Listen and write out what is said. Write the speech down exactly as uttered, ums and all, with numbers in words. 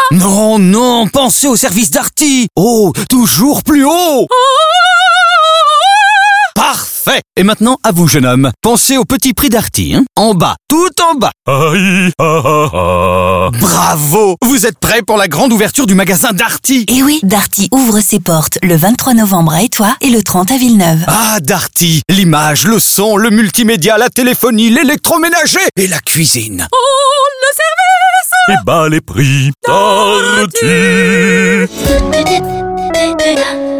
Non, non, pensez au service Darty. Oh, toujours plus haut. Parfait. Et maintenant, à vous, jeune homme. Pensez au petit prix Darty, hein. En bas, tout en bas. Aïe, ah, ah, ah. Bravo. Vous êtes prêts pour la grande ouverture du magasin Darty? Et oui, Darty ouvre ses portes le vingt-trois novembre à Étoile et le trente à Villeneuve. Ah, Darty. L'image, le son, le multimédia, la téléphonie, l'électroménager et la cuisine. Oh, le service! Et bas les prix Darty.